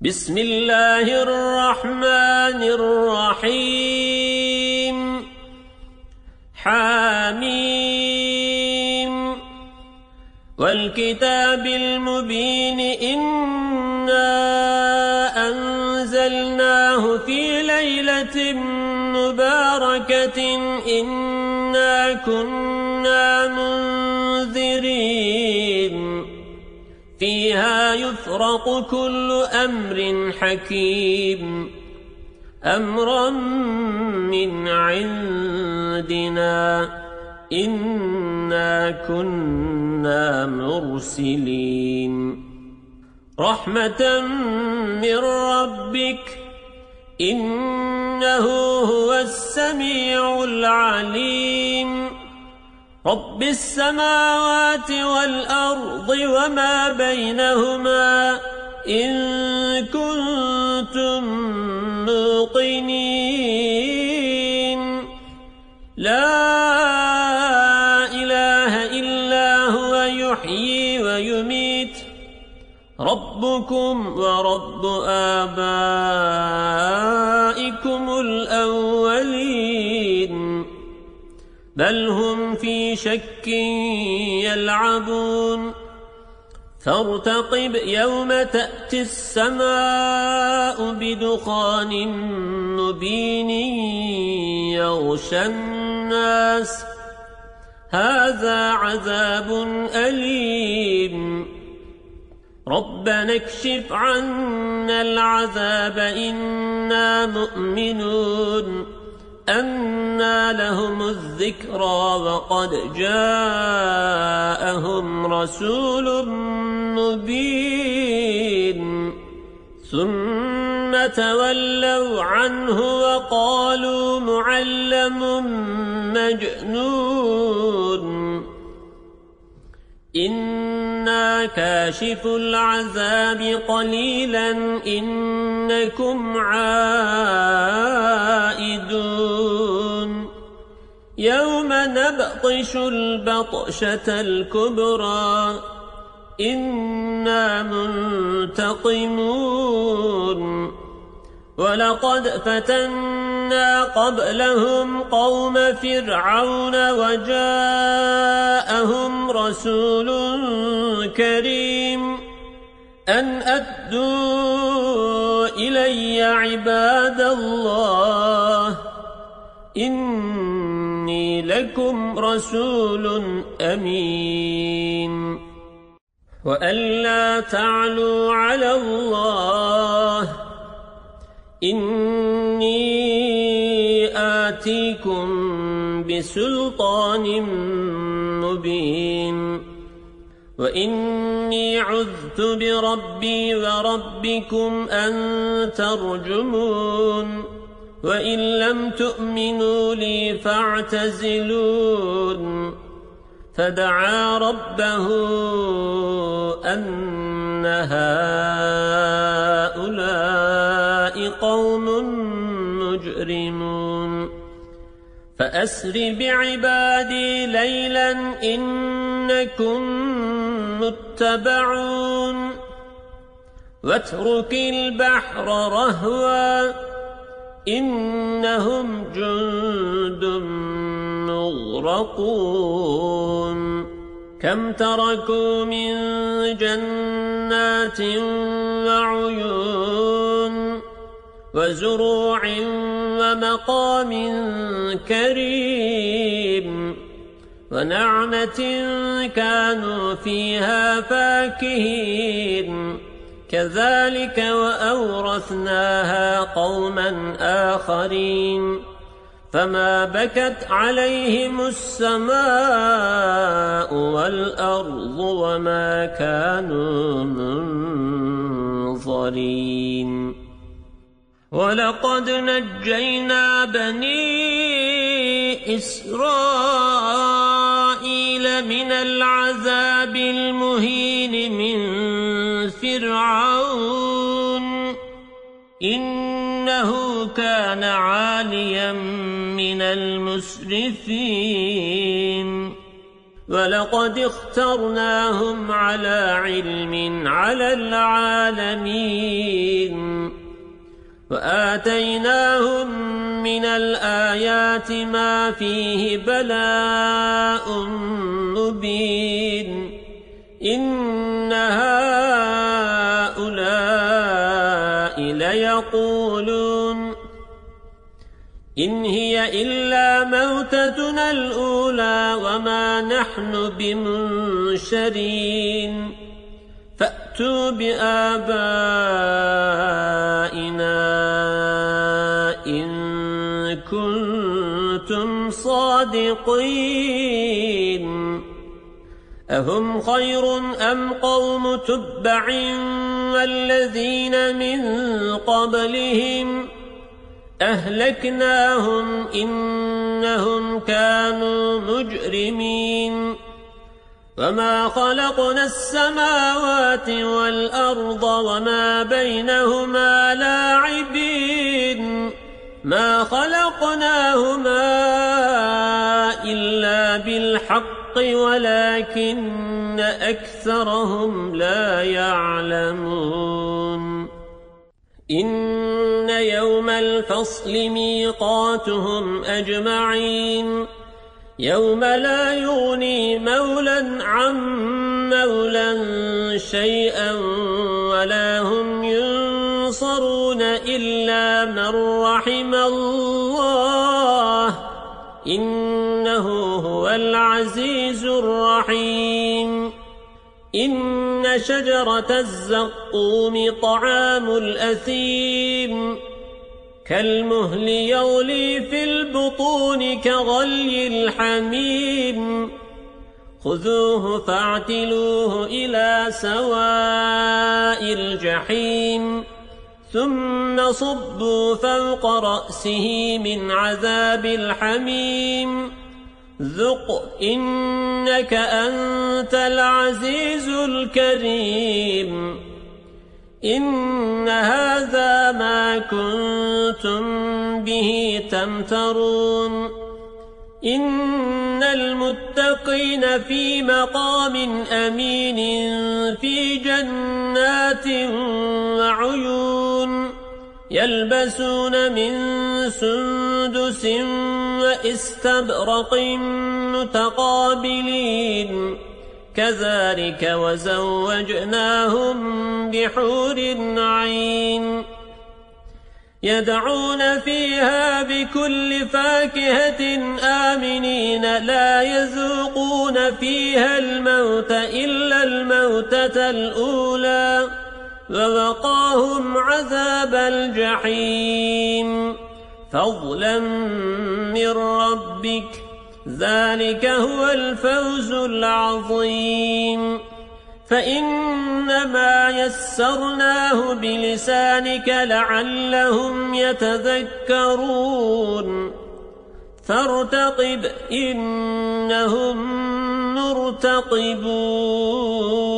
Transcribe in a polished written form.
بسم الله الرحمن الرحيم حميم والكتاب المبين إنا أنزلناه في ليلة مباركة إنا كنا منذرين فيها يفرق كل أمر حكيم أمرا من عندنا إنا كنا مرسلين رحمة من ربك إنه هو السميع العليم رب السماوات والأرض وما بينهما إن كنتم موقنين لا إله إلا هو يحيي ويميت ربكم ورب آبائكم الأولين بل هم في شك يلعبون فارتقب يوم تأتي السماء بدخان مبين يغشى الناس هذا عذاب أليم ربنا اكشف عنا العذاب إنا مؤمنون أنى لهم الذكرى وقد جاءهم رسول مبين ثم تولوا عنه وقالوا معلم مجنون إنا كاشف العذاب قليلا إنكم عائدون يوم نبطش البطشة الكبرى إنا منتقمون ولقد فتنا قبلهم قوم فرعون وجاءهم رسول كريم أن أدوا إلي عباد الله إني لكم رسول أمين وأن لا تعلوا على الله إني آتيكم بسلطان مبين وإني عذت بربي وربكم أن ترجمون وإن لم تؤمنوا لي فاعتزلون فدعا ربه أن هؤلاء قوم مجرمون فأسر بعبادي ليلا إنكم متبعون واترك البحر رهوا إنهم جند مغرقون كم تركوا من جنات وعيون وزروع ومقام كريم ونعمة كانوا فيها فاكهين كذلك وأورثناها قوما آخرين فما بكت عليهم السماء والأرض وما كانوا منظرين ولقد نجينا بني إسرائيل من العذاب المهين من فرعون إنه كان عاليا من المسرفين ولقد اخترناهم على علم على العالمين وآتيناهم من الآيات ما فيه بلاء مبين إن هؤلاء ليقولون إن هي إلا موتتنا الأولى وما نحن بمنشرين فأتوا بآبائنا إن كنتم صادقين أهم خير أم قوم تبع والذين من قبلهم أهلكناهم إنهم كانوا مجرمين وما خلقنا السماوات والأرض وما بينهما لاعبين ما خلقناهما إلا بالحق ولكن أكثرهم لا يعلمون إن يوم الفصل ميقاتهم أجمعين يوم لا يغني مولا عن مولا شيئا ولا هم ينصرون إلا من رحم الله إنه هو العزيز الرحيم إن شجرة الزقوم طعام الأثيم كالمهل يغلي في البطون كغلي الحميم خذوه فاعتلوه إلى سواء الجحيم ثم صبوا فوق رأسه من عذاب الحميم ذق إنك أنت العزيز الكريم إن هذا ما كنتم به تمترون إن المتقين في مقام أمين في جنات وعيون يلبسون من سندس وإستبرق متقابلين كذلك وزوجناهم بحور عين يدعون فيها بكل فاكهة آمنين لا يذوقون فيها الموت إلا الموتة الأولى ووقاهم عذاب الجحيم فضلا من ربك ذلك هو الفوز العظيم فإنما يسرناه بلسانك لعلهم يتذكرون فارتقب إنهم مرتقبون